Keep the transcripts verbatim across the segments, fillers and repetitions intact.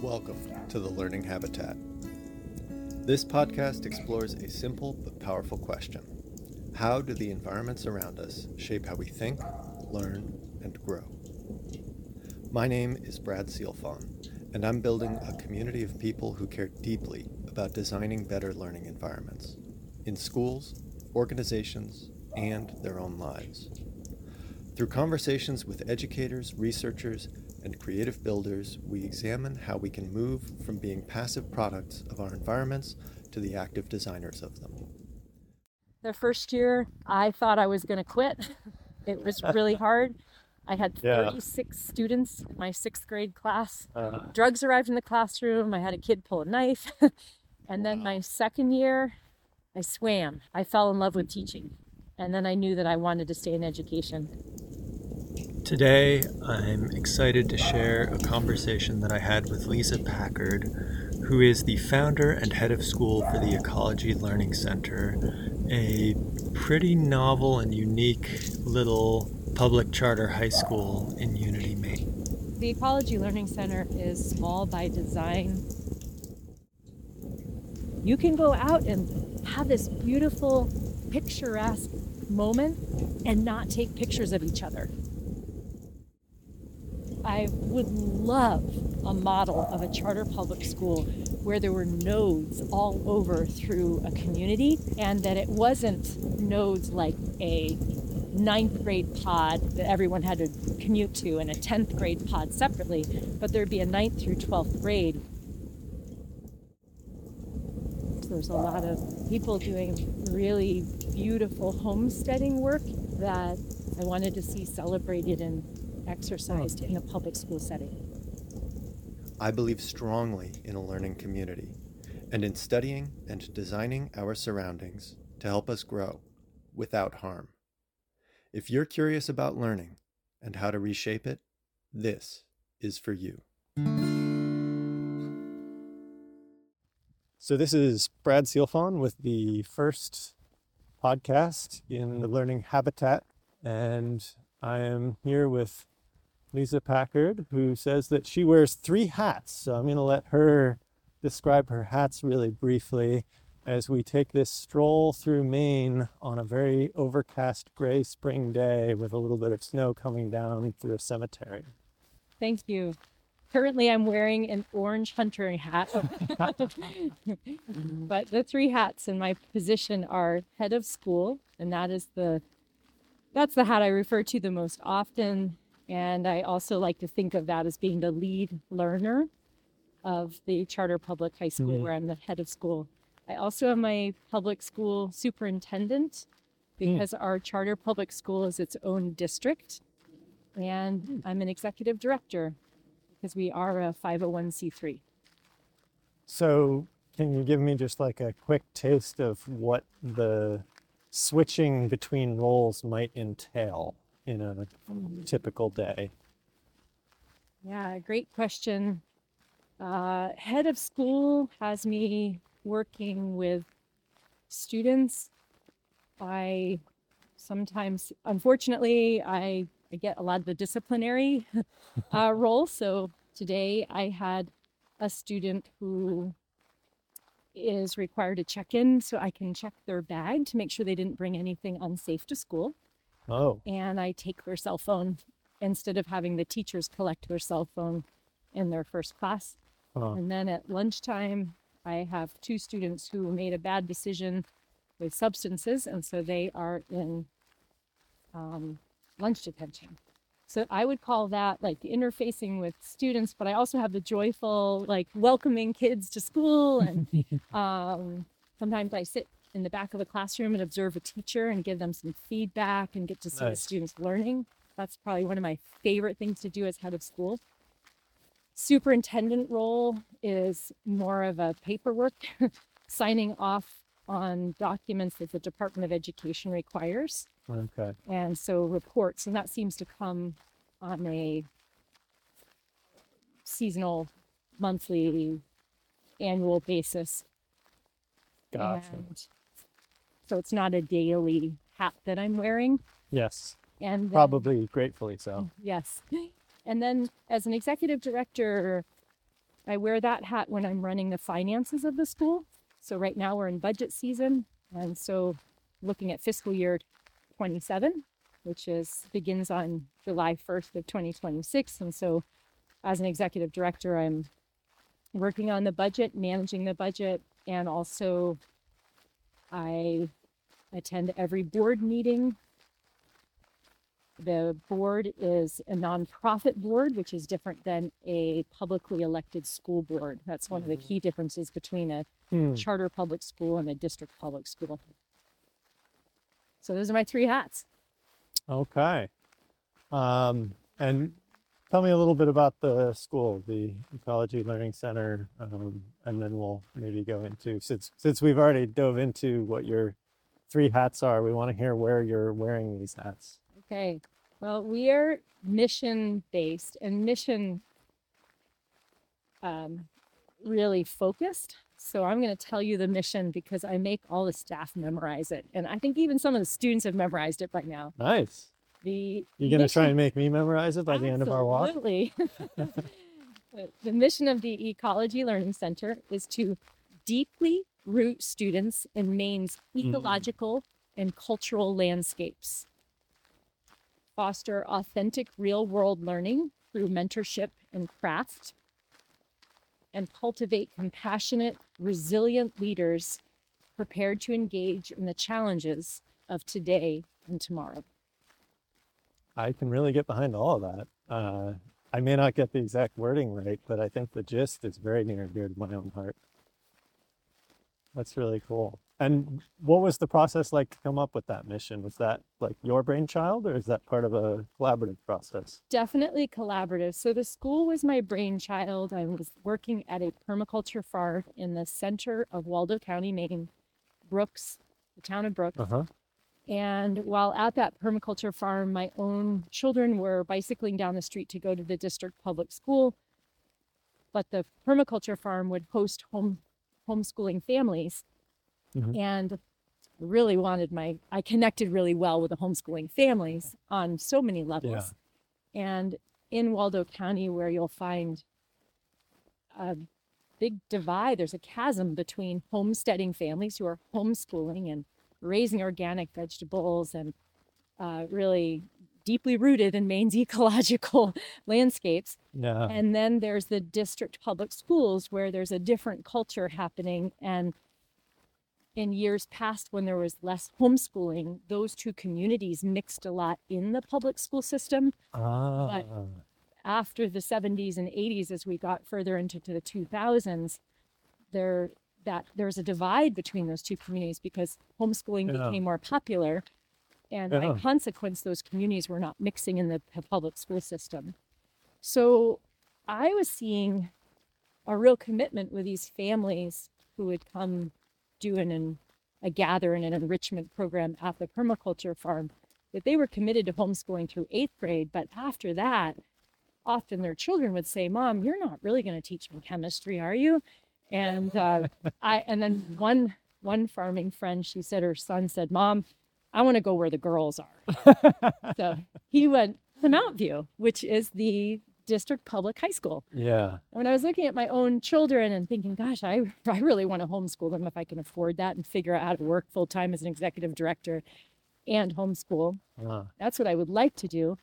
Welcome to the Learning Habitat. This podcast explores a simple but powerful question. How do the environments around us shape how we think, learn, and grow? My name is Brad Sealfon, and I'm building a community of people who care deeply about designing better learning environments in schools, organizations, and their own lives. Through conversations with educators, researchers, and creative builders, we examine how we can move from being passive products of our environments to the active designers of them. The first year, I thought I was going to quit. It was really hard. I had thirty-six yeah. students in my sixth grade class. Uh, Drugs arrived in the classroom. I had a kid pull a knife. And then wow. my second year, I swam. I fell in love with teaching. And then I knew that I wanted to stay in education. Today, I'm excited to share a conversation that I had with Lisa Packard, who is the founder and head of school for the Ecology Learning Center, a pretty novel and unique little public charter high school in Unity, Maine. The Ecology Learning Center is small by design. You can go out and have this beautiful, picturesque moment and not take pictures of each other. I would love a model of a charter public school where there were nodes all over through a community, and that it wasn't nodes like a ninth grade pod that everyone had to commute to and a tenth grade pod separately, but there'd be a ninth through twelfth grade. There's a lot of people doing really beautiful homesteading work that I wanted to see celebrated and exercised in a public school setting. I believe strongly in a learning community and in studying and designing our surroundings to help us grow without harm. If you're curious about learning and how to reshape it, this is for you. So this is Brad Sealfon with the first podcast in the Learning Habitat, and I am here with Lisa Packard, who says that she wears three hats. So I'm going to let her describe her hats really briefly as we take this stroll through Maine on a very overcast gray spring day with a little bit of snow coming down through a cemetery. Thank you. Currently, I'm wearing an orange hunter hat. But the three hats in my position are head of school, and that is the that's the hat I refer to the most often. And I also like to think of that as being the lead learner of the charter public high school, mm-hmm. where I'm the head of school. I also am my public school superintendent because mm. our charter public school is its own district. And mm. I'm an executive director because we are a five oh one c three. So can you give me just like a quick taste of what the switching between roles might entail in a typical day? Yeah, great question. Uh, head of school has me working with students. I sometimes, unfortunately, I, I get a lot of the disciplinary uh, role. So today I had a student who is required to check in so I can check their bag to make sure they didn't bring anything unsafe to school. Oh. And I take their cell phone instead of having the teachers collect their cell phone in their first class. Oh. And then at lunchtime, I have two students who made a bad decision with substances, and so they are in um, lunch detention. So I would call that like the interfacing with students, but I also have the joyful, like welcoming kids to school. And um, sometimes I sit in the back of the classroom and observe a teacher and give them some feedback and get to see nice. The students learning. That's probably one of my favorite things to do as head of school. Superintendent role is more of a paperwork, signing off on documents that the Department of Education requires. Okay. And so reports, and that seems to come on a seasonal, monthly, annual basis. Gotcha. And so it's not a daily hat that I'm wearing. Yes. And then, probably gratefully so. Yes. And then as an executive director, I wear that hat when I'm running the finances of the school. So right now we're in budget season. And so looking at fiscal year twenty-seven, which is begins on July first of twenty twenty-six. And so as an executive director, I'm working on the budget, managing the budget, and also I attend every board meeting. The board is a nonprofit board, which is different than a publicly elected school board. That's one of the key differences between a Hmm. charter public school and a district public school. So those are my three hats. Okay. Um, and tell me a little bit about the school, the Ecology Learning Center, um, and then we'll maybe go into, since since we've already dove into what your three hats are, we want to hear where you're wearing these hats. Okay. Well, we are mission based and mission um, really focused. So I'm going to tell you the mission because I make all the staff memorize it. And I think even some of the students have memorized it by now. Nice. The You're going to try mission- and make me memorize it by the end of our walk? Absolutely. The mission of the Ecology Learning Center is to deeply root students in Maine's ecological and cultural landscapes, foster authentic real-world learning through mentorship and craft, and cultivate compassionate, resilient leaders prepared to engage in the challenges of today and tomorrow. I can really get behind all of that. Uh, I may not get the exact wording right, but I think the gist is very near and dear to my own heart. That's really cool. And what was the process like to come up with that mission? Was that like your brainchild, or is that part of a collaborative process? Definitely collaborative. So the school was my brainchild. I was working at a permaculture farm in the center of Waldo County, Maine, Brooks, the town of Brooks. Uh-huh. And while at that permaculture farm, my own children were bicycling down the street to go to the district public school. But the permaculture farm would host home homeschooling families. Mhm. And really wanted my, I connected really well with the homeschooling families on so many levels. And in Waldo County, where you'll find a big divide, there's a chasm between homesteading families who are homeschooling and raising organic vegetables and uh, really deeply rooted in Maine's ecological landscapes. Yeah. And then there's the district public schools where there's a different culture happening. And in years past, when there was less homeschooling, those two communities mixed a lot in the public school system. Ah. After the seventies and eighties, as we got further into the two thousands, there that there was a divide between those two communities because homeschooling Yeah. became more popular. And Yeah. by consequence, those communities were not mixing in the p- public school system. So I was seeing a real commitment with these families who would come do an, an a gather and an enrichment program at the permaculture farm, that they were committed to homeschooling through eighth grade. But after that, often their children would say, "Mom, you're not really going to teach me chemistry, are you?" And uh, I and then one one farming friend, she said her son said, "Mom, I want to go where the girls are." So he went to Mount View, which is the district public high school. Yeah. When I was looking at my own children and thinking, gosh, I, I really want to homeschool them if I can afford that and figure out how to work full time as an executive director and homeschool. Ah. That's what I would like to do.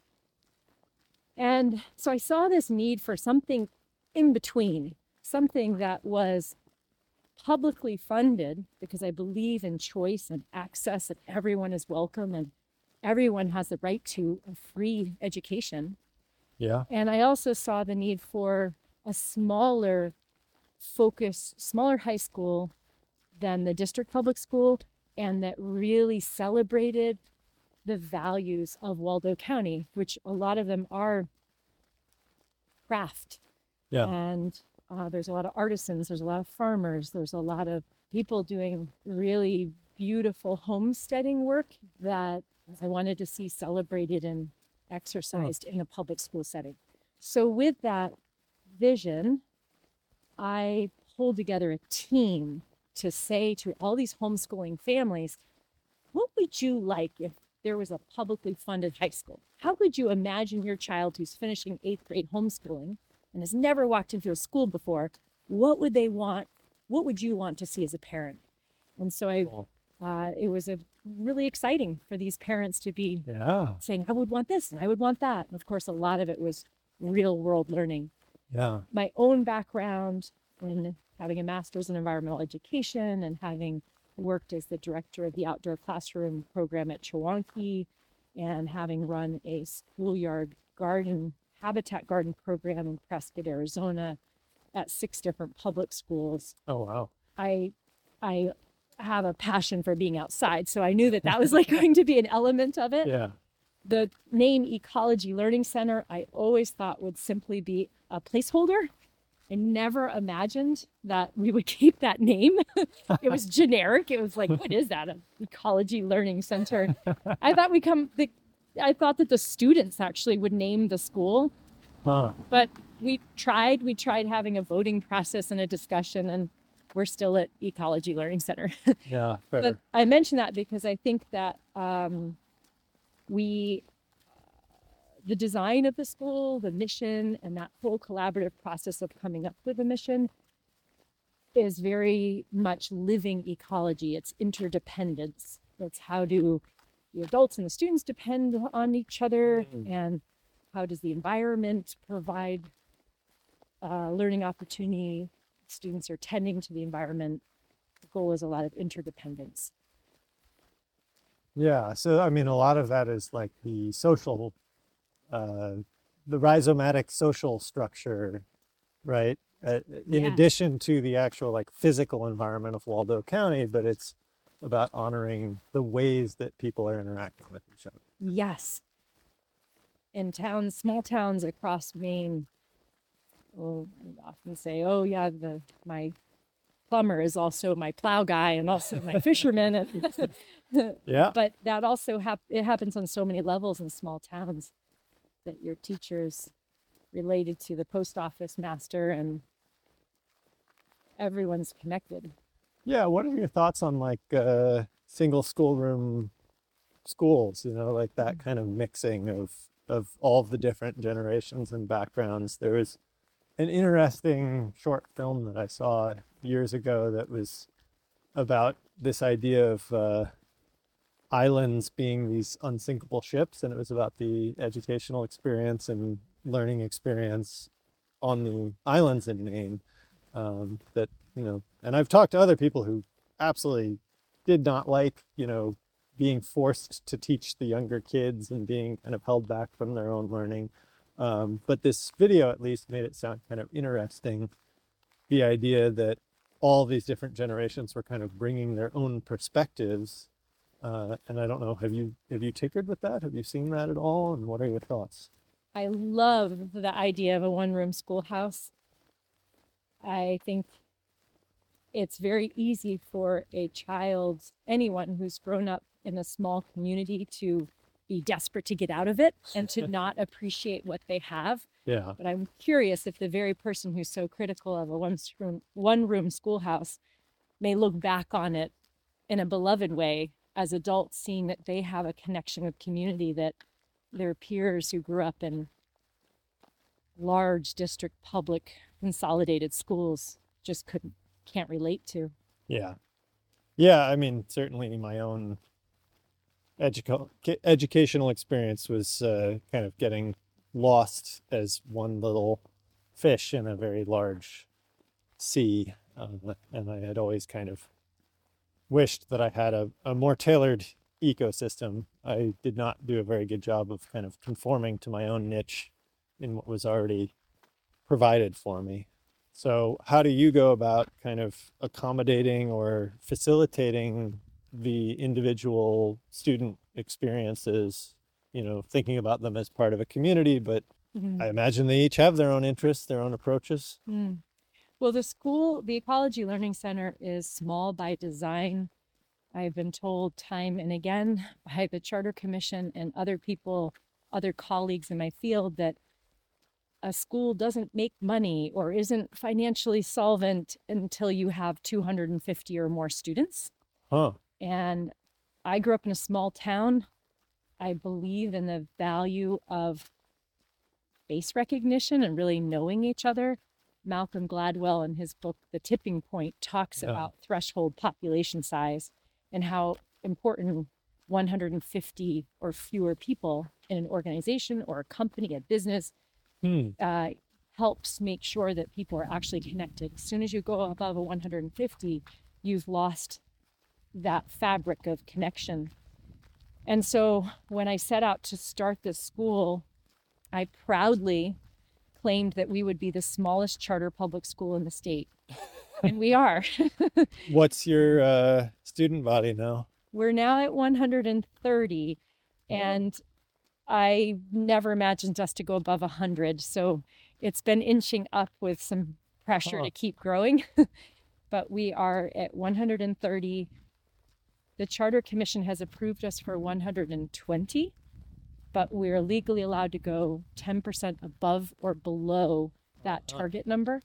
And so I saw this need for something in between, something that was publicly funded, because I believe in choice and access, and everyone is welcome and everyone has the right to a free education. Yeah. And I also saw the need for a smaller focus, smaller high school than the district public school, and that really celebrated the values of Waldo County, which a lot of them are craft. Yeah. And uh, there's a lot of artisans, there's a lot of farmers, there's a lot of people doing really beautiful homesteading work that I wanted to see celebrated and exercised in a public school setting. So with that vision, I pulled together a team to say to all these homeschooling families, what would you like if there was a publicly funded high school? How could you imagine your child who's finishing eighth grade homeschooling and has never walked into a school before, what would they want? What would you want to see as a parent? And so I, Cool. uh, it was a really exciting for these parents to be Yeah. saying, I would want this and I would want that. And of course, a lot of it was real world learning. Yeah. My own background in having a master's in environmental education and having worked as the director of the outdoor classroom program at Chewonki and having run a schoolyard garden, habitat garden program in Prescott, Arizona at six different public schools. Oh, wow. I, I have a passion for being outside. So I knew that that was like going to be an element of it. Yeah. The name Ecology Learning Center, I always thought would simply be a placeholder. I never imagined that we would keep that name. It was generic. It was like, what is that? An Ecology Learning Center. I thought we come, the, I thought that the students actually would name the school, Huh. but we tried, we tried having a voting process and a discussion, and we're still at Ecology Learning Center. Yeah. Fair. But I mention that because I think that um, we, the design of the school, the mission, and that whole collaborative process of coming up with a mission is very much living ecology. It's interdependence. It's how do the adults and the students depend on each other, Mm. and how does the environment provide uh, learning opportunity? Students are tending to the environment. The goal is a lot of interdependence. Yeah. So, I mean, a lot of that is like the social, uh, the rhizomatic social structure, right? Uh, in Yeah. addition to the actual like physical environment of Waldo County, but it's about honoring the ways that people are interacting with each other. Yes. In towns, small towns across Maine, will often say, "Oh yeah, the my plumber is also my plow guy and also my fisherman." And Yeah. but that also hap- it happens on so many levels in small towns, that your teachers related to the post office master, and everyone's connected. Yeah. What are your thoughts on like uh, single schoolroom schools? You know, like that kind of mixing of of all of the different generations and backgrounds. There was an interesting short film that I saw years ago that was about this idea of uh, islands being these unsinkable ships, and it was about the educational experience and learning experience on the islands in Maine. Um, that you know, and I've talked to other people who absolutely did not like, you know, being forced to teach the younger kids and being kind of held back from their own learning. Um, but this video at least made it sound kind of interesting. The idea that all these different generations were kind of bringing their own perspectives. Uh, and I don't know, have you have you tinkered with that? Have you seen that at all? And what are your thoughts? I love the idea of a one-room schoolhouse. I think it's very easy for a child, anyone who's grown up in a small community, to be desperate to get out of it and to not appreciate what they have. Yeah. But I'm curious if the very person who's so critical of a one-room one-room schoolhouse may look back on it in a beloved way as adults, seeing that they have a connection with community that their peers who grew up in large district public consolidated schools just couldn't can't relate to. Yeah. Yeah, I mean, certainly my own educa- educational experience was uh, kind of getting lost as one little fish in a very large sea. Um, and I had always kind of wished that I had a, a more tailored ecosystem. I did not do a very good job of kind of conforming to my own niche in what was already provided for me. So how do you go about kind of accommodating or facilitating the individual student experiences, you know, thinking about them as part of a community, but Mhm. I imagine they each have their own interests, their own approaches. Mm. Well, the school, the Ecology Learning Center, is small by design. I've been told time and again by the Charter Commission and other people, other colleagues in my field, that a school doesn't make money or isn't financially solvent until you have two hundred fifty or more students. Huh. And I grew up in a small town. I believe in the value of face recognition and really knowing each other. Malcolm Gladwell, in his book, The Tipping Point, talks Yeah. about threshold population size and how important one hundred fifty or fewer people in an organization or a company, a business, Hmm. uh, helps make sure that people are actually connected. As soon as you go above a one hundred fifty, you've lost that fabric of connection. And so when I set out to start this school, I proudly claimed that we would be the smallest charter public school in the state. And we are. What's your uh, student body now? We're now at one hundred thirty, and I never imagined us to go above one hundred. So it's been inching up with some pressure Huh. to keep growing. But we are at one hundred thirty. The Charter Commission has approved us for one hundred twenty, but we're legally allowed to go ten percent above or below that target number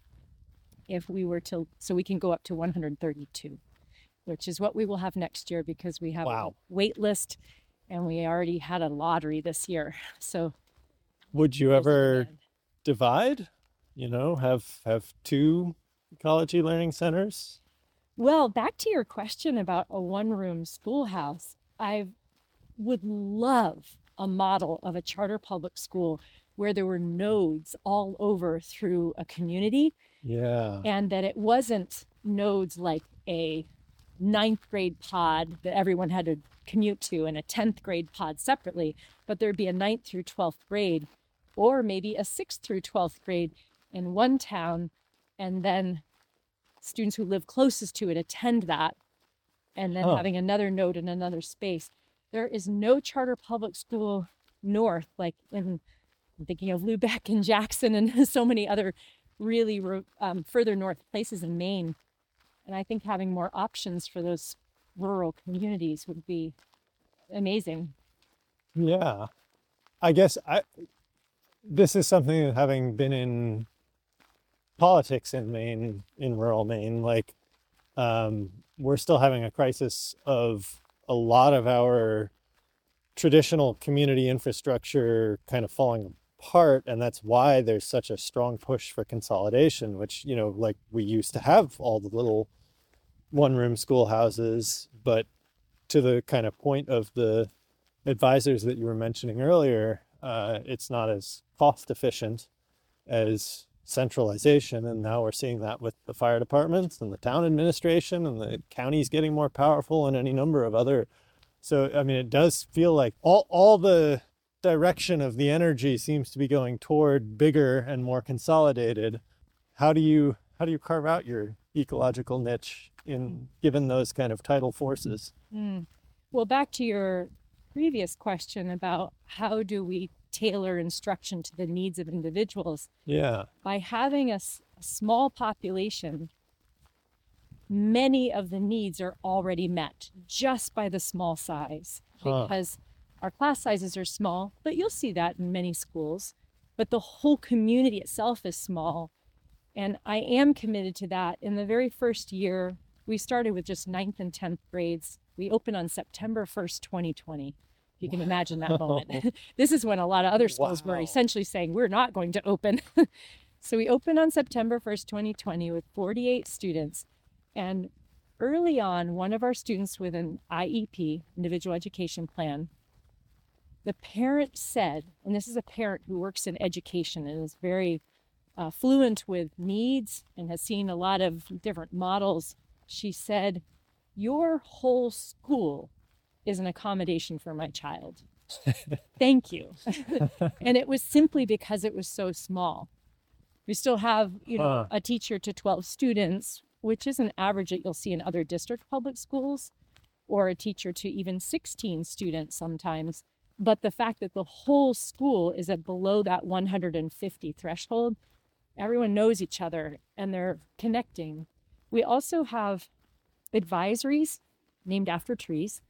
if we were to, so we can go up to one hundred thirty-two, which is what we will have next year because we have Wow. a wait list and we already had a lottery this year. So Would you there's the ever demand. divide? You know, have have two ecology learning centers? Well, back to your question about a one-room schoolhouse, I would love a model of a charter public school where there were nodes all over through a community, Yeah. and that it wasn't nodes like a ninth grade pod that everyone had to commute to and a tenth grade pod separately, but there'd be a ninth through twelfth grade, or maybe a sixth through twelfth grade in one town, and then students who live closest to it attend that, and then Huh. having another node in another space. There is no charter public school north, like in, I'm thinking of Lubeck and Jackson and so many other really ro- um, further north places in Maine. And I think having more options for those rural communities would be amazing. Yeah. I guess I this is something that, having been in politics in Maine, in rural Maine, like um, we're still having a crisis of a lot of our traditional community infrastructure kind of falling apart, and that's why there's such a strong push for consolidation, which, you know, like we used to have all the little one room schoolhouses, but to the kind of point of the advisors that you were mentioning earlier, uh, it's not as cost efficient as centralization. And now we're seeing that with the fire departments and the town administration, and the county's getting more powerful, and any number of other. So, I mean, it does feel like all, all the direction of the energy seems to be going toward bigger and more consolidated. How do you, how do you carve out your ecological niche in given those kind of tidal forces? Mm. Well, back to your previous question about how do we tailor instruction to the needs of individuals. Yeah. By having a, s- a small population, many of the needs are already met just by the small size, Huh. because our class sizes are small, but you'll see that in many schools. But the whole community itself is small. And I am committed to that. In the very first year, we started with just ninth and tenth grades. We opened on September first, twenty twenty. If you can imagine that moment. This is when a lot of other schools were Wow. essentially saying, we're not going to open. So we opened on September first, twenty twenty with forty-eight students. And early on, one of our students with an I E P, individual education plan, the parent said, and this is a parent who works in education and is very uh, fluent with needs and has seen a lot of different models. She said, your whole school is an accommodation for my child. Thank you. And it was simply because it was so small. We still have, you know, Huh. a teacher to twelve students, which is an average that you'll see in other district public schools, or a teacher to even sixteen students sometimes. But the fact that the whole school is at below that one hundred fifty threshold, everyone knows each other and they're connecting. We also have advisories named after trees.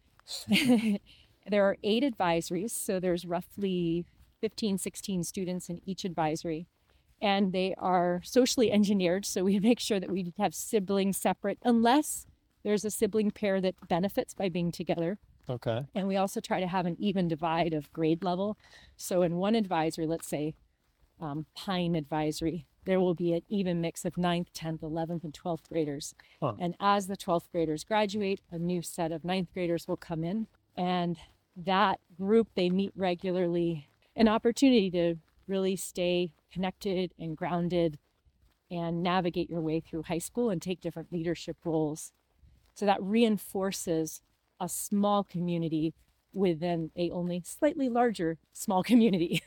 There are eight advisories, so there's roughly fifteen, sixteen students in each advisory. And they are socially engineered, so we make sure that we have siblings separate, unless there's a sibling pair that benefits by being together. Okay. And we also try to have an even divide of grade level. So in one advisory, let's say um, Pine Advisory. There will be an even mix of ninth, tenth, eleventh, and twelfth graders. Huh. And as the twelfth graders graduate, a new set of ninth graders will come in. And that group, they meet regularly. An opportunity to really stay connected and grounded and navigate your way through high school and take different leadership roles. So that reinforces a small community within a only slightly larger small community.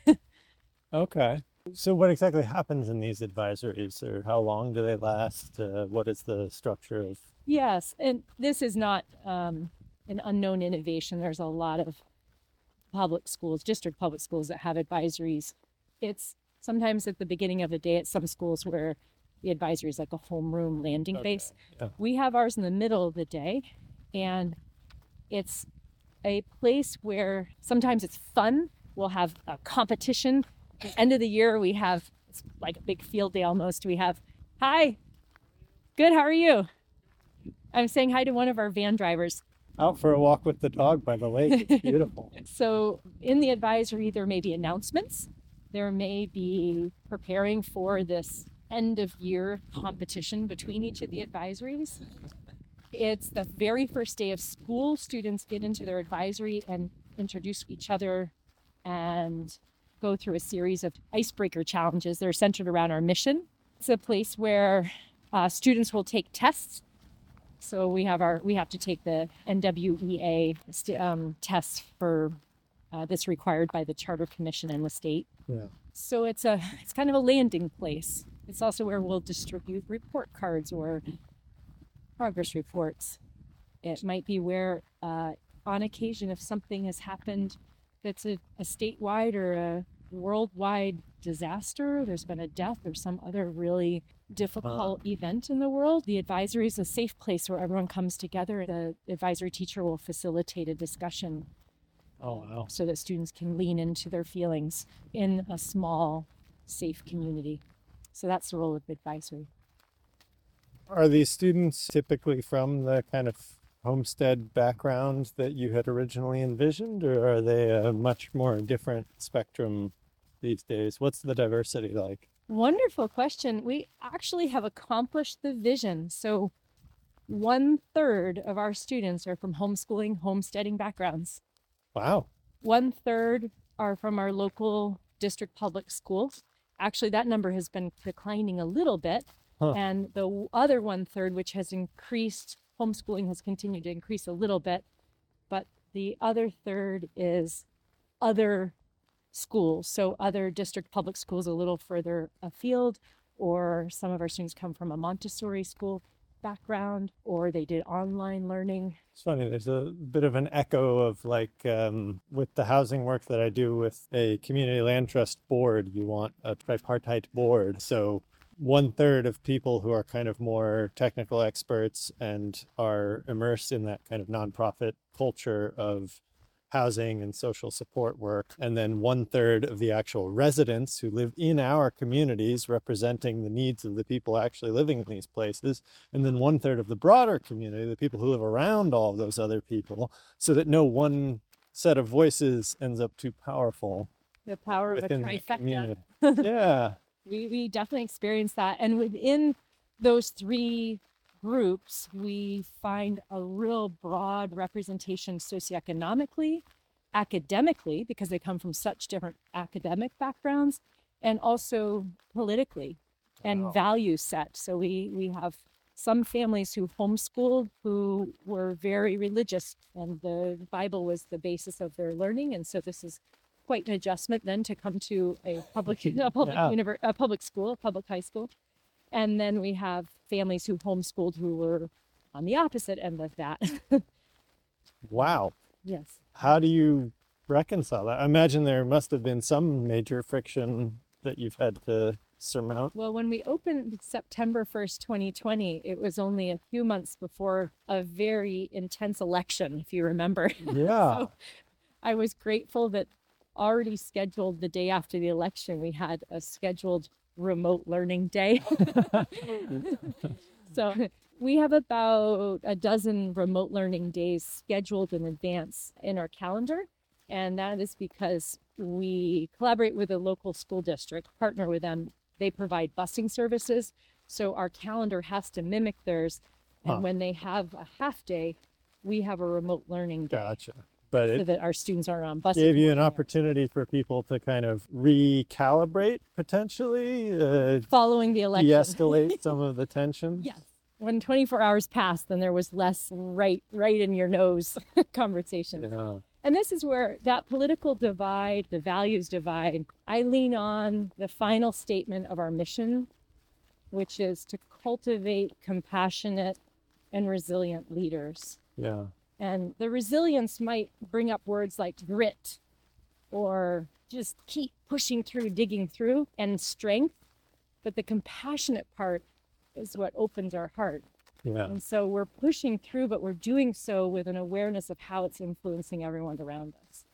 Okay. So what exactly happens in these advisories, or how long do they last? Uh, what is the structure of? Yes, and this is not um, an unknown innovation. There's a lot of public schools, district public schools that have advisories. It's sometimes at the beginning of the day at some schools where the advisory is like a homeroom landing Okay, base. yeah. We have ours in the middle of the day, and it's a place where sometimes it's fun. We'll have a competition. At the end of the year, we have, it's like a big field day almost. We have, hi, good, how are you? I'm saying hi to one of our van drivers. Out for a walk with the dog by the lake. It's beautiful. So in the advisory, there may be announcements. There may be preparing for this end of year competition between each of the advisories. It's the very first day of school. Students get into their advisory and introduce each other and go through a series of icebreaker challenges that are centered around our mission. It's a place where uh, students will take tests. So we have our we have to take the N W E A st- um, tests for uh, that's required by the Charter Commission and the state. Yeah. So it's a it's kind of a landing place. It's also where we'll distribute report cards or progress reports. It might be where, uh, on occasion, if something has happened that's a, a statewide or a worldwide disaster, there's been a death or some other really difficult uh. event in the world, the advisory is a safe place where everyone comes together. The advisory teacher will facilitate a discussion. Oh, wow. So that students can lean into their feelings in a small, safe community. So that's the role of advisory. Are these students typically from the kind of homestead background that you had originally envisioned, or are they a much more different spectrum these days? What's the diversity like? Wonderful question. We actually have accomplished the vision. So one third of our students are from homeschooling, homesteading backgrounds. Wow. One third are from our local district public schools. Actually, that number has been declining a little bit. Huh. And the other one third, which has increased, homeschooling has continued to increase a little bit, but the other third is other schools. So other district public schools a little further afield, or some of our students come from a Montessori school background, or they did online learning. It's funny, there's a bit of an echo of like um, with the housing work that I do with a community land trust board, you want a tripartite board. So one third of people who are kind of more technical experts and are immersed in that kind of nonprofit culture of housing and social support work, and then one third of the actual residents who live in our communities representing the needs of the people actually living in these places, and then one third of the broader community, the people who live around all of those other people, so that no one set of voices ends up too powerful. The power of a trifecta. Yeah. We, we definitely experience that. And within those three groups, we find a real broad representation socioeconomically, academically, because they come from such different academic backgrounds, and also politically and wow. value set. So we, we have some families who homeschooled who were very religious, and the Bible was the basis of their learning. And so this is quite an adjustment then to come to a public, a public, yeah. univer- a public school, a public high school. And then we have families who homeschooled who were on the opposite end of that. Wow. Yes. How do you reconcile that? I imagine there must have been some major friction that you've had to surmount. Well, when we opened September first, twenty twenty, it was only a few months before a very intense election, if you remember. Yeah. So I was grateful that already scheduled the day after the election, we had a scheduled remote learning day. So we have about a dozen remote learning days scheduled in advance in our calendar. And that is because we collaborate with a local school district, partner with them. They provide busing services, so our calendar has to mimic theirs. And Huh. when they have a half day, we have a remote learning day Gotcha. But so it that our students aren't on busing. gave you an coordinator. opportunity for people to kind of recalibrate potentially, uh, Following the election. de-escalate some of the tension. Yes. When twenty-four hours passed, then there was less right, right in your nose conversation. Yeah. And this is where that political divide, the values divide, I lean on the final statement of our mission, which is to cultivate compassionate and resilient leaders. Yeah. And the resilience might bring up words like grit or just keep pushing through, digging through, and strength. But the compassionate part is what opens our heart. Yeah. And so we're pushing through, but we're doing so with an awareness of how it's influencing everyone around us.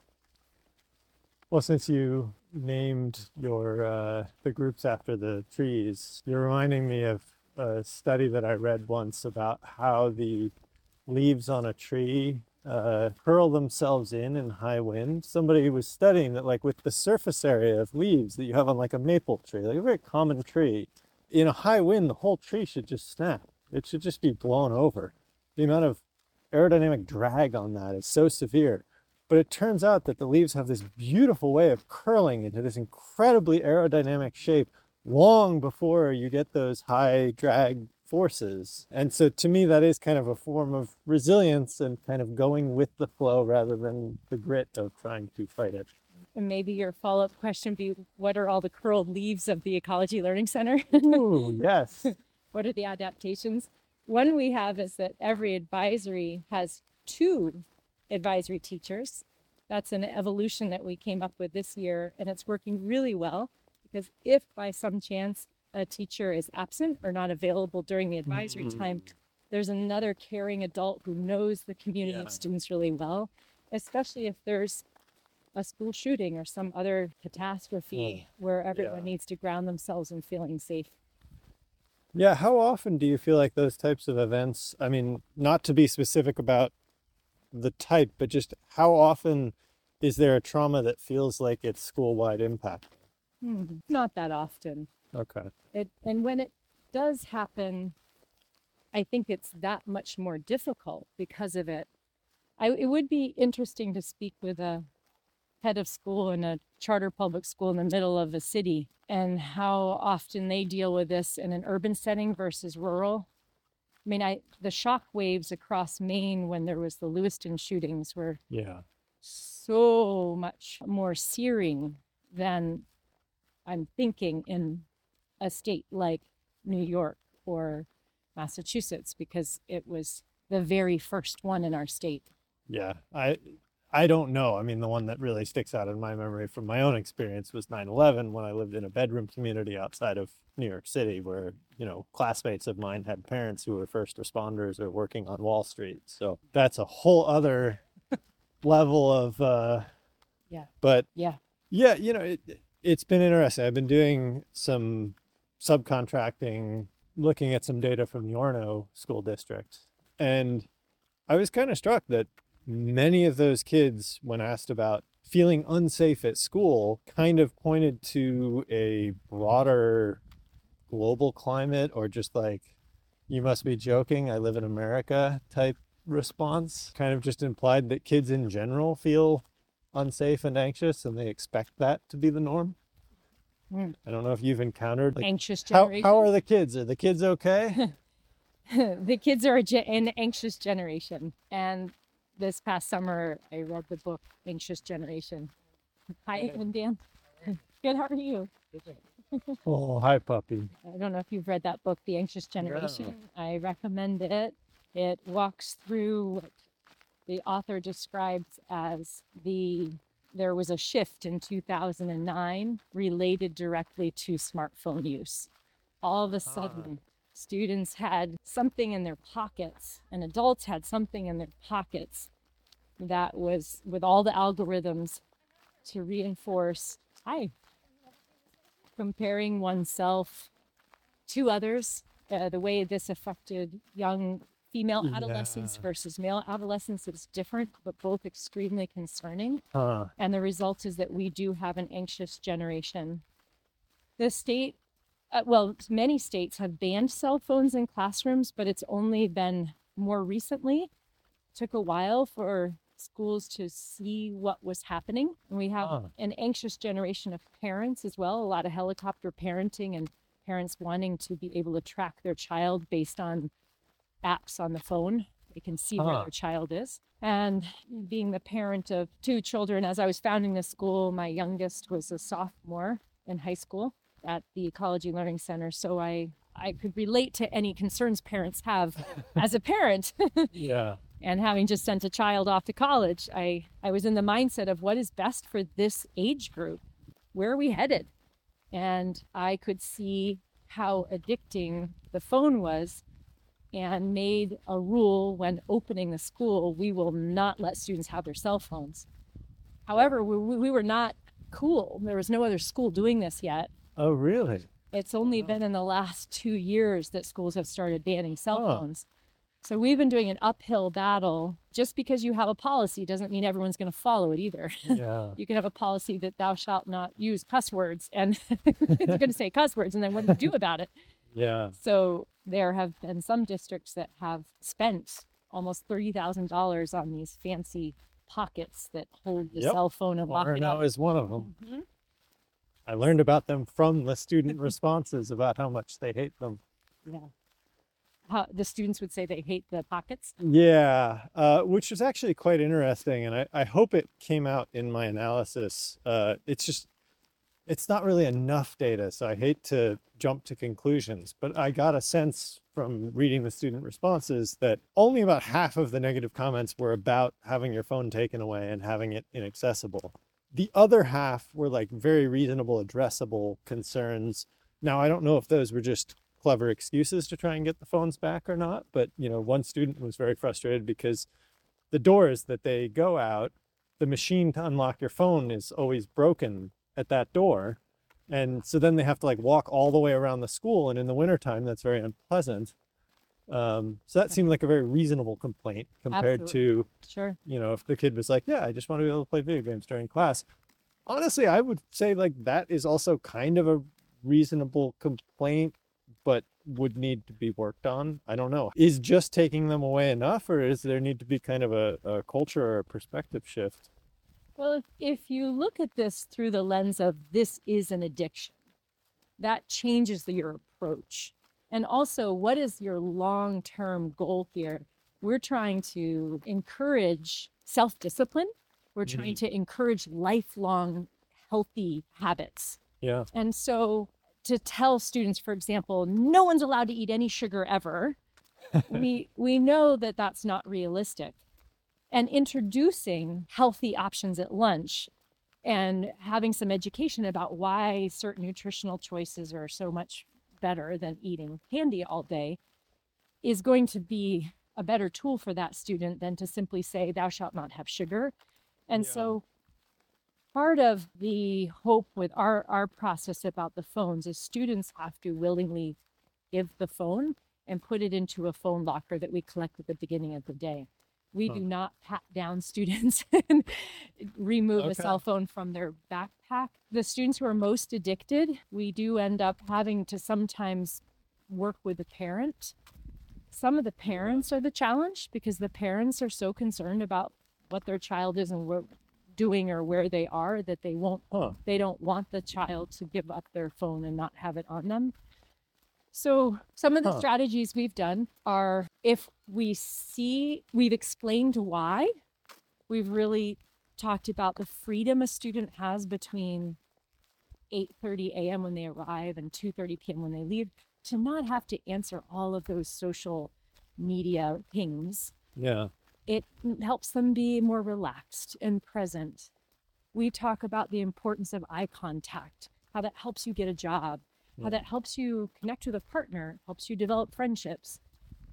Well, since you named your uh, the groups after the trees, you're reminding me of a study that I read once about how the leaves on a tree uh, curl themselves in in high wind. Somebody was studying that, like with the surface area of leaves that you have on like a maple tree, like a very common tree, in a high wind, the whole tree should just snap. It should just be blown over. The amount of aerodynamic drag on that is so severe. But it turns out that the leaves have this beautiful way of curling into this incredibly aerodynamic shape long before you get those high drag forces. And so to me, that is kind of a form of resilience and kind of going with the flow rather than the grit of trying to fight it. And maybe your follow-up question be, what are all the curled leaves of the Ecology Learning Center? Ooh, yes. What are the adaptations? One we have is that every advisory has two advisory teachers. That's an evolution that we came up with this year, and it's working really well because if by some chance a teacher is absent or not available during the advisory Mhm. time, there's another caring adult who knows the community Yeah. of students really well, especially if there's a school shooting or some other catastrophe where everyone Yeah. needs to ground themselves in feeling safe. Yeah, how often do you feel like those types of events, I mean, not to be specific about the type, but just how often is there a trauma that feels like it's school-wide impact? Hmm. Not that often. Okay. It, and when it does happen, I think it's that much more difficult because of it. I, it would be interesting to speak with a head of school in a charter public school in the middle of a city and how often they deal with this in an urban setting versus rural. I mean, I the shock waves across Maine when there was the Lewiston shootings were Yeah. so much more searing than I'm thinking in a state like New York or Massachusetts, because it was the very first one in our state. Yeah. I I don't know. I mean, the one that really sticks out in my memory from my own experience was nine eleven when I lived in a bedroom community outside of New York City where, you know, classmates of mine had parents who were first responders or working on Wall Street. So that's a whole other level of uh Yeah. But Yeah. yeah, you know, it it's been interesting. I've been doing some subcontracting, looking at some data from the Orono school district. And I was kind of struck that many of those kids, when asked about feeling unsafe at school, kind of pointed to a broader global climate or just like, you must be joking, I live in America type response. Kind of just implied that kids in general feel unsafe and anxious and they expect that to be the norm. Mm. I don't know if you've encountered like, Anxious how, generation. how are the kids? Are the kids okay? The kids are a ge- an anxious generation. And this past summer, I read the book Anxious Generation. Hi, and Dan. Good, how are you? Oh, hi, puppy. I don't know if you've read that book, The Anxious Generation. I recommend it. It walks through what the author describes as the there was a shift in two thousand nine related directly to smartphone use. All of a sudden, students had something in their pockets and adults had something in their pockets that was with all the algorithms to reinforce, hi, comparing oneself to others, uh, the way this affected young female adolescents Yeah. versus male adolescents. It's different, but both extremely concerning. Huh. And the result is that we do have an anxious generation. The state, uh, well, many states have banned cell phones in classrooms, but it's only been more recently. It took a while for schools to see what was happening. And we have Huh. an anxious generation of parents as well, a lot of helicopter parenting and parents wanting to be able to track their child based on apps on the phone. They can see where Huh. their child is. And being the parent of two children, as I was founding the school, my youngest was a sophomore in high school at the Ecology Learning Center. So I, I could relate to any concerns parents have as a parent. Yeah. And having just sent a child off to college, I, I was in the mindset of what is best for this age group. Where are we headed? And I could see how addicting the phone was and made a rule when opening the school, we will not let students have their cell phones. However, we, we were not cool. There was no other school doing this yet. Oh, really? It's only been in the last two years that schools have started banning cell Huh. phones. So we've been doing an uphill battle. Just because you have a policy doesn't mean everyone's going to follow it either. Yeah. You can have a policy that thou shalt not use cuss words, and you're going to say cuss words, and then what do you do about it? Yeah. So there have been some districts that have spent almost thirty thousand dollars on these fancy pockets that hold the Yep. cell phone and lock it Arno up. is one of them. Mhm. I learned about them from the student responses about how much they hate them. Yeah. How the students would say they hate the pockets. Yeah, uh, which is actually quite interesting, and I, I hope it came out in my analysis. Uh, it's just, it's not really enough data, so I hate to jump to conclusions, but I got a sense from reading the student responses that only about half of the negative comments were about having your phone taken away and having it inaccessible. The other half were like very reasonable, addressable concerns. Now, I don't know if those were just clever excuses to try and get the phones back or not, but you know, one student was very frustrated because the doors that they go out, the machine to unlock your phone is always broken at that door, and so then they have to like walk all the way around the school, and in the wintertime that's very unpleasant. Um, so that seemed like a very reasonable complaint compared to, Sure. you know, if the kid was like, yeah, I just want to be able to play video games during class. Honestly, I would say like that is also kind of a reasonable complaint, but would need to be worked on. I don't know. Is just taking them away enough, or is there need to be kind of a, a culture or a perspective shift? Well, if, if you look at this through the lens of this is an addiction, that changes the, your approach. And also, what is your long-term goal here? We're trying to encourage self-discipline. We're trying to encourage lifelong healthy habits. Yeah. And so to tell students, for example, no one's allowed to eat any sugar ever, we we know that that's not realistic. And introducing healthy options at lunch and having some education about why certain nutritional choices are so much better than eating candy all day is going to be a better tool for that student than to simply say, thou shalt not have sugar. And Yeah. so part of the hope with our, our process about the phones is students have to willingly give the phone and put it into a phone locker that we collect at the beginning of the day. We Huh. do not pat down students and remove Okay. a cell phone from their backpack. The students who are most addicted, we do end up having to sometimes work with the parent. Some of the parents are the challenge because the parents are so concerned about what their child is and what doing or where they are that they won't Huh. they don't want the child to give up their phone and not have it on them. So some of the Huh. strategies we've done are if we see we've explained why, we've really talked about the freedom a student has between eight thirty a.m. when they arrive and two thirty p.m. when they leave to not have to answer all of those social media pings. Yeah. It helps them be more relaxed and present. We talk about the importance of eye contact, how that helps you get a job, how Yeah. that helps you connect with a partner, helps you develop friendships.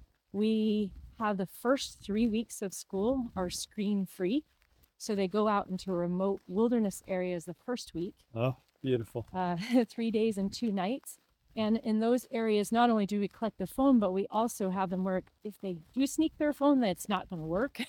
We have the first three weeks of school are screen free. So they go out into remote wilderness areas the first week, Oh, beautiful. uh, three days and two nights. And in those areas, not only do we collect the phone, but we also have them where if they do sneak their phone, that's not going to work.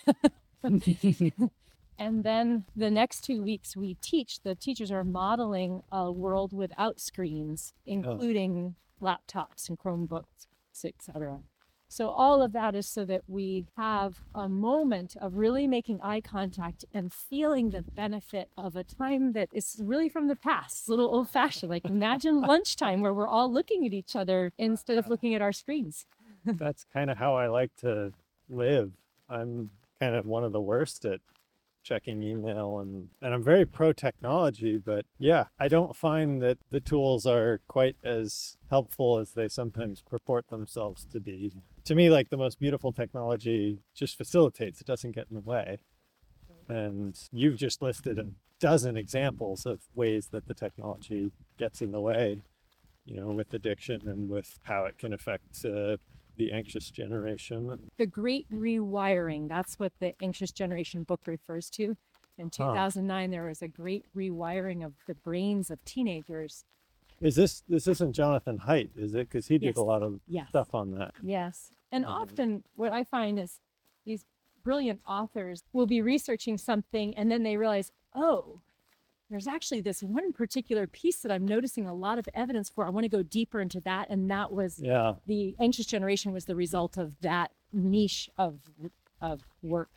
And then the next two weeks we teach, the teachers are modeling a world without screens, including oh. laptops and Chromebooks, et cetera. So all of that is so that we have a moment of really making eye contact and feeling the benefit of a time that is really from the past, a little old fashioned. Like imagine lunchtime where we're all looking at each other instead of looking at our screens. That's kind of how I like to live. I'm kind of one of the worst at checking email and and I'm very pro technology, but yeah, I don't find that the tools are quite as helpful as they sometimes purport themselves to be. To me, like the most beautiful technology just facilitates, it doesn't get in the way. And you've just listed a dozen examples of ways that the technology gets in the way, you know, with addiction and with how it can affect uh, the anxious generation. The Great Rewiring, that's what the Anxious Generation book refers to. In two thousand nine, huh. there was a great rewiring of the brains of teenagers. Is this, this isn't Jonathan Haidt, is it? Because he did yes. a lot of yes. stuff on that. Yes. And um, often what I find is these brilliant authors will be researching something and then they realize, oh, there's actually this one particular piece that I'm noticing a lot of evidence for. I want to go deeper into that. And that was yeah. the Anxious Generation was the result of that niche of of work.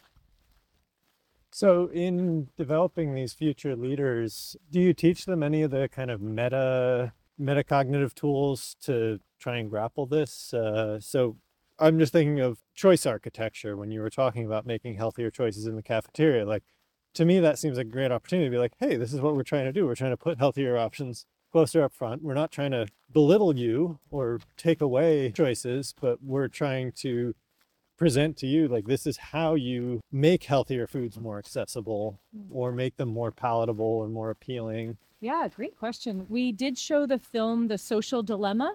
So in developing these future leaders, do you teach them any of the kind of meta metacognitive tools to try and grapple this? Uh, so I'm just thinking of choice architecture when you were talking about making healthier choices in the cafeteria. Like, to me, that seems like a great opportunity to be like, hey, this is what we're trying to do. We're trying to put healthier options closer up front. We're not trying to belittle you or take away choices, but we're trying to present to you, like, this is how you make healthier foods more accessible or make them more palatable and more appealing. Yeah, great question. We did show the film, The Social Dilemma,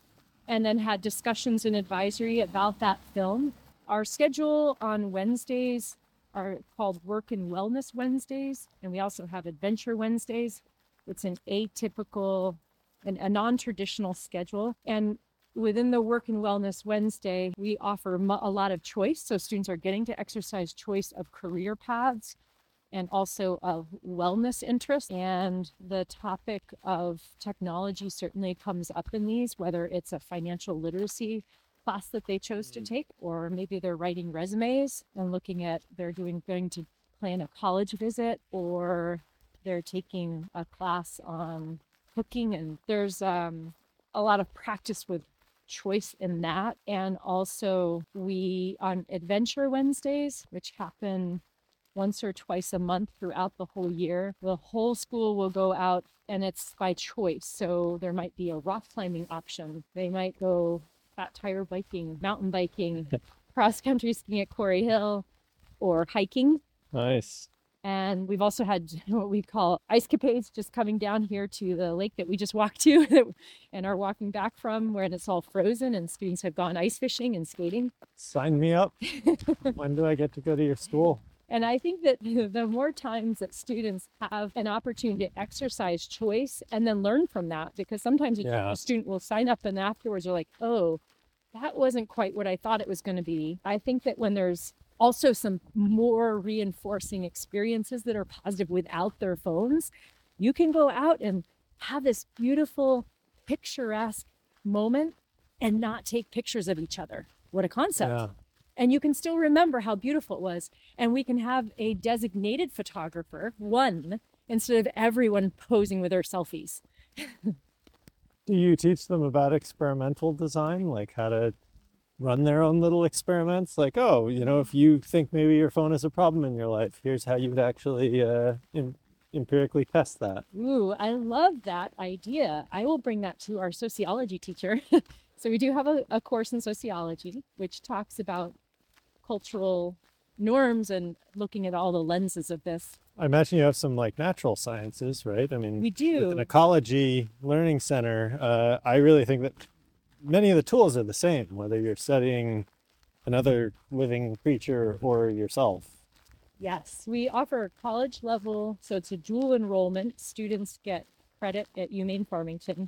and then had discussions and advisory about that film. Our schedule on Wednesdays are called Work and Wellness Wednesdays, and we also have Adventure Wednesdays. It's an atypical and a non-traditional schedule. And within the Work and Wellness Wednesday, we offer a lot of choice. So students are getting to exercise choice of career paths and also of wellness interests. And the topic of technology certainly comes up in these, whether it's a financial literacy class that they chose to take, or maybe they're writing resumes and looking at, they're doing going to plan a college visit, or they're taking a class on cooking. And there's um, a lot of practice with choice in that. And also we, on Adventure Wednesdays, which happen once or twice a month throughout the whole year, the whole school will go out and it's by choice. So there might be a rock climbing option. They might go fat tire biking, mountain biking, cross country skiing at Quarry Hill, or hiking. Nice. And we've also had what we call ice capades, just coming down here to the lake that we just walked to and are walking back from, where it's all frozen and students have gone ice fishing and skating. Sign me up. When do I get to go to your school? And I think that the more times that students have an opportunity to exercise choice and then learn from that, because sometimes yeah. a student will sign up and afterwards they're like, oh, that wasn't quite what I thought it was going to be. I think that when there's also some more reinforcing experiences that are positive without their phones, you can go out and have this beautiful, picturesque moment and not take pictures of each other. What a concept. Yeah. And you can still remember how beautiful it was. And we can have a designated photographer, one, instead of everyone posing with their selfies. Do you teach them about experimental design, like how to run their own little experiments? Like, oh, you know, if you think maybe your phone is a problem in your life, here's how you'd actually uh, em- empirically test that. Ooh, I love that idea. I will bring that to our sociology teacher. So we do have a, a course in sociology, which talks about cultural norms and looking at all the lenses of this. I imagine you have some like natural sciences, right? I mean, we do. With an ecology learning center, uh, I really think that many of the tools are the same, whether you're studying another living creature or yourself. Yes, we offer college level, so it's a dual enrollment. Students get credit at UMaine Farmington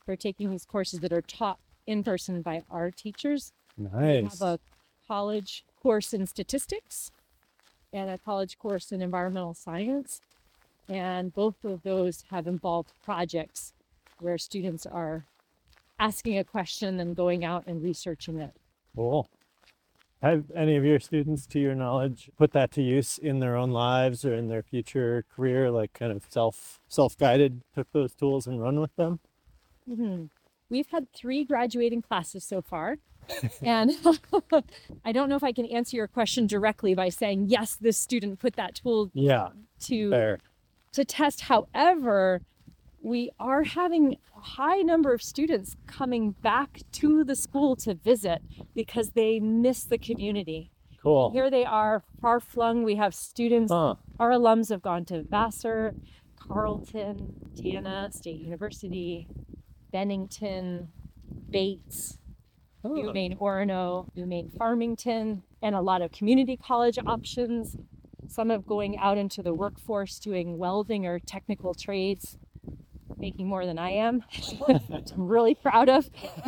for taking these courses that are taught in person by our teachers. Nice. We have a college course in statistics and a college course in environmental science. And both of those have involved projects where students are asking a question and going out and researching it. Cool. Have any of your students, to your knowledge, put that to use in their own lives or in their future career, like kind of self, self-guided, took those tools and run with them? Mm-hmm. We've had three graduating classes so far. And I don't know if I can answer your question directly by saying, yes, this student put that tool Yeah, to, fair. to test. However, we are having a high number of students coming back to the school to visit because they miss the community. Cool. Here they are, far flung. We have students, Huh. our alums have gone to Vassar, Carleton, Tana State University, Bennington, Bates, Oh. UMaine Orono, UMaine Farmington, and a lot of community college options. Some of going out into the workforce doing welding or technical trades, making more than I am, which I'm really proud of.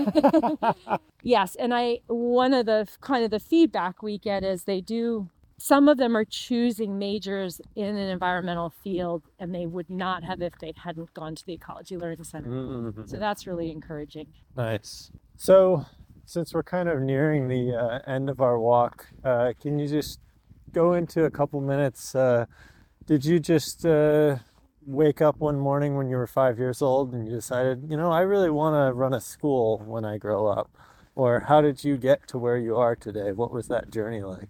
Yes, and I one of the kind of the feedback we get is they do, some of them are choosing majors in an environmental field and they would not have if they hadn't gone to the Ecology Learning Center. Mm-hmm. So that's really encouraging. Nice. So, since we're kind of nearing the uh, end of our walk, uh, can you just go into a couple minutes? Uh, did you just uh, wake up one morning when you were five years old and you decided, you know, I really want to run a school when I grow up? Or how did you get to where you are today? What was that journey like?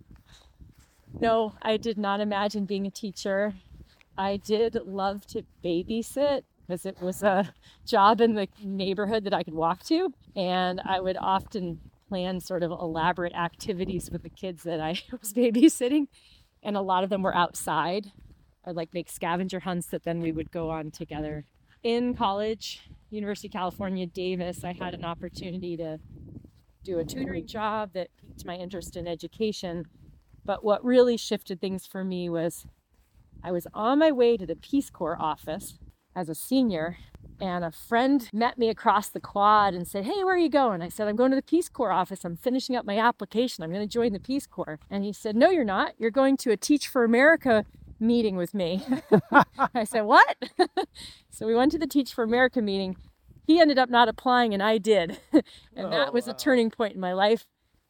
No, I did not imagine being a teacher. I did love to babysit because it was a job in the neighborhood that I could walk to. And I would often plan sort of elaborate activities with the kids that I was babysitting. And a lot of them were outside. I'd like make scavenger hunts that then we would go on together. In college, University of California, Davis, I had an opportunity to do a tutoring job that piqued my interest in education. But what really shifted things for me was I was on my way to the Peace Corps office as a senior, and a friend met me across the quad and said, hey, where are you going? I said, I'm going to the Peace Corps office. I'm finishing up my application. I'm going to join the Peace Corps. And he said, no, you're not. You're going to a Teach for America meeting with me. I said, what? So we went to the Teach for America meeting. He ended up not applying and I did. And that Oh, was wow. a turning point in my life.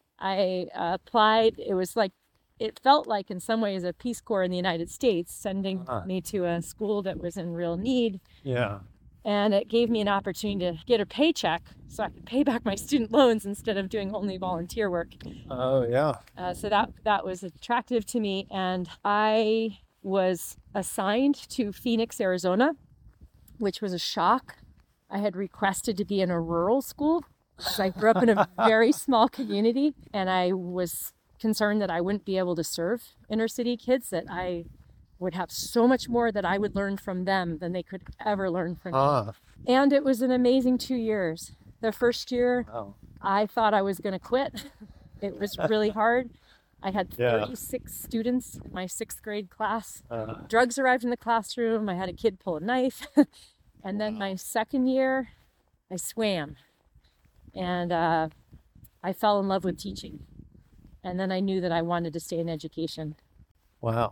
I uh, applied. It was like, it felt like in some ways a Peace Corps in the United States sending Uh-huh. me to a school that was in real need. Yeah. And it gave me an opportunity to get a paycheck so I could pay back my student loans instead of doing only volunteer work. Oh, yeah. Uh, so that that was attractive to me. And I was assigned to Phoenix, Arizona, which was a shock. I had requested to be in a rural school because I grew up in a very small community, and I was concerned that I wouldn't be able to serve inner city kids, that I would have so much more that I would learn from them than they could ever learn from me. Ah, And it was an amazing two years. The first year, wow. I thought I was going to quit. It was really hard. I had Yeah. thirty-six students in my sixth grade class. Uh, Drugs arrived in the classroom. I had a kid pull a knife. And then my second year, I swam. And uh, I fell in love with teaching. And then I knew that I wanted to stay in education. wow.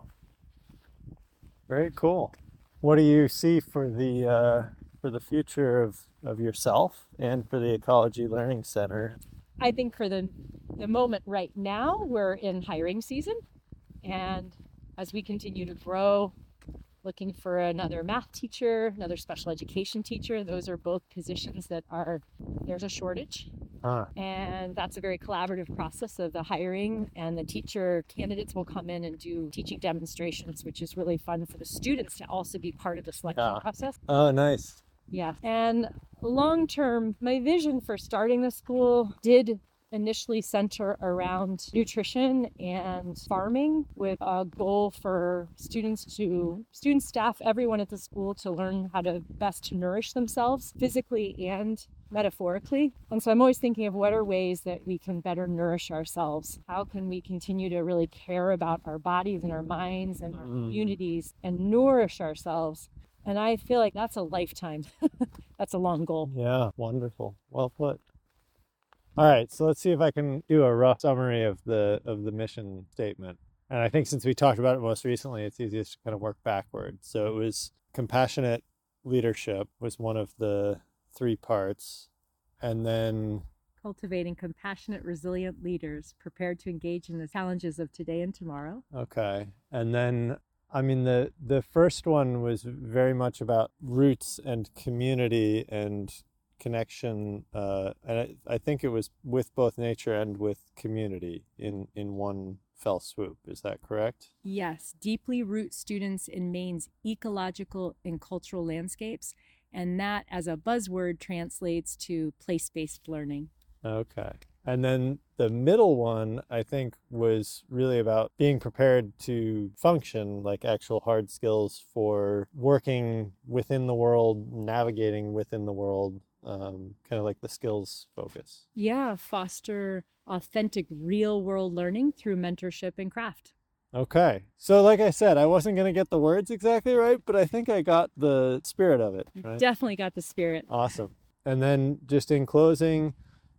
Very cool. What do you see for the uh, for the future of, of yourself and for the Ecology Learning Center? I think for the, the moment right now, we're in hiring season. And as we continue to grow, looking for another math teacher, another special education teacher, those are both positions that are, there's a shortage. Ah, And that's a very collaborative process of the hiring, and the teacher candidates will come in and do teaching demonstrations, which is really fun for the students to also be part of the selection Yeah. process. oh, nice. Yeah. And long term, my vision for starting the school did initially center around nutrition and farming, with a goal for students to, students, staff, everyone at the school to learn how to best nourish themselves physically and metaphorically. And so I'm always thinking of what are ways that we can better nourish ourselves. How can we continue to really care about our bodies and our minds and our Mm. communities and nourish ourselves And I feel like that's a lifetime. That's a long goal. Yeah, wonderful. Well put. All right, so let's see if I can do a rough summary of the of the mission statement. And I think since we talked about it most recently, it's easiest to kind of work backwards. So it was compassionate leadership was one of the three parts. And then Cultivating compassionate, resilient leaders prepared to engage in the challenges of today and tomorrow. okay. And then I mean the the first one was very much about roots and community and connection, uh, and I, I think it was with both nature and with community in, in one fell swoop. Is that correct? Yes, deeply root students in Maine's ecological and cultural landscapes, and that as a buzzword translates to place-based learning. Okay. And then the middle one, I think, was really about being prepared to function, like actual hard skills for working within the world, navigating within the world, um, kind of like the skills focus. Yeah, foster authentic real world learning through mentorship and craft. Okay. So like I said, I wasn't going to get the words exactly right, but I think I got the spirit of it. Right? Definitely got the spirit. Awesome. And then just in closing,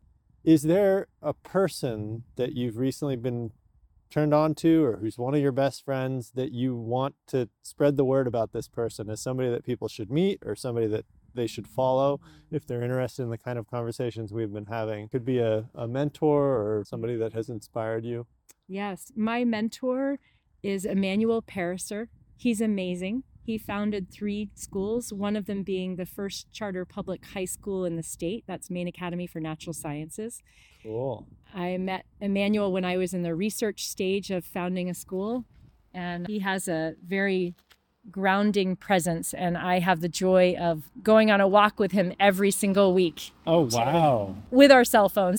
is there a person that you've recently been turned on to or who's one of your best friends that you want to spread the word about this person as somebody that people should meet or somebody that they should follow if they're interested in the kind of conversations we've been having? Could be a, a mentor or somebody that has inspired you. Yes, my mentor is Emmanuel Pariser. He's amazing. He founded three schools, one of them being the first charter public high school in the state. That's Maine Academy for Natural Sciences. Cool. I met Emmanuel when I was in the research stage of founding a school, and he has a very grounding presence, and I have the joy of going on a walk with him every single week. Oh, wow. With our cell phones.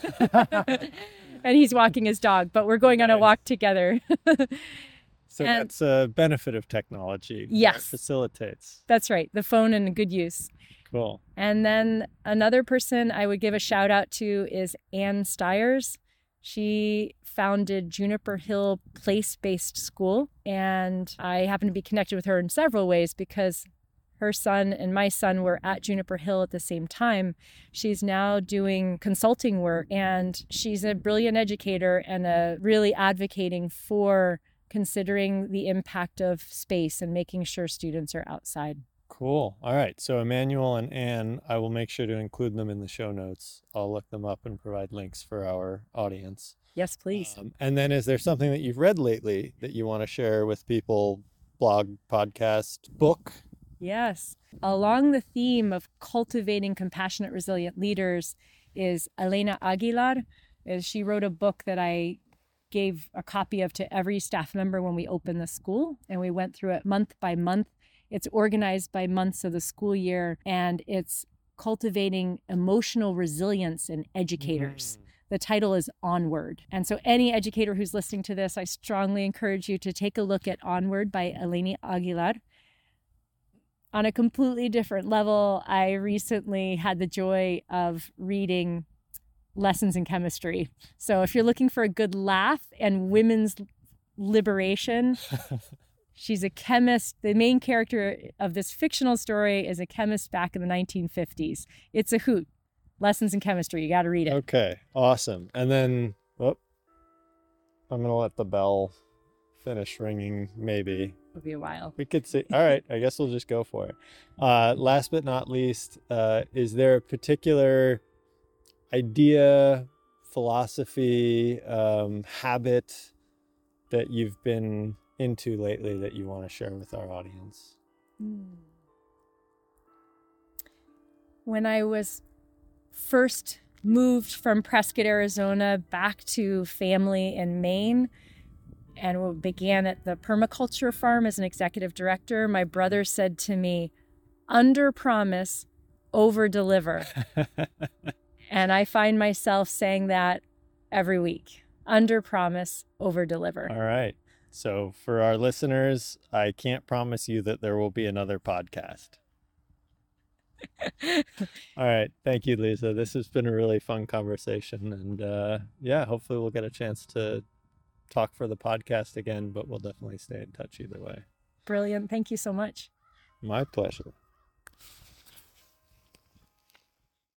And he's walking his dog, but we're going on a walk together. So and that's a benefit of technology. Yes. It facilitates. That's right. The phone in good use. Cool. And then another person I would give a shout out to is Ann Stiers. She founded Juniper Hill Place-Based School, and I happen to be connected with her in several ways because her son and my son were at Juniper Hill at the same time. She's now doing consulting work, and she's a brilliant educator and a really advocating for considering the impact of space and making sure students are outside. Cool. All right. So Emmanuel and Anne, I will make sure to include them in the show notes. I'll look them up and provide links for our audience. Yes, please. Um, and then is there something that you've read lately that you want to share with people? Blog, podcast, book? Yes. Along the theme of cultivating compassionate, resilient leaders is Elena Aguilar. She wrote a book that I gave a copy of to every staff member when we opened the school, and we went through it month by month. It's organized by months of the school year, and it's cultivating emotional resilience in educators. Mm. The title is Onward. And so any educator who's listening to this, I strongly encourage you to take a look at Onward by Elena Aguilar. On a completely different level, I recently had the joy of reading Lessons in Chemistry. So if you're looking for a good laugh and women's liberation, she's a chemist. The main character of this fictional story is a chemist back in the nineteen fifties. It's a hoot. Lessons in Chemistry. You got to read it. Okay. Awesome. And then, oh, I'm going to let the bell finish ringing, maybe. It'll be a while. We could see. All right. I guess we'll just go for it. Uh, last but not least, uh, is there a particular idea, philosophy, um, habit that you've been into lately that you want to share with our audience? When I was first moved from Prescott, Arizona back to family in Maine, and began at the permaculture farm as an executive director, my brother said to me, under promise, over deliver. And I find myself saying that every week. Under promise, over deliver. All right. So for our listeners, I can't promise you that there will be another podcast. All right. Thank you, Lisa. This has been a really fun conversation. And uh, yeah, hopefully we'll get a chance to talk for the podcast again, but we'll definitely stay in touch either way. Brilliant. Thank you so much. My pleasure.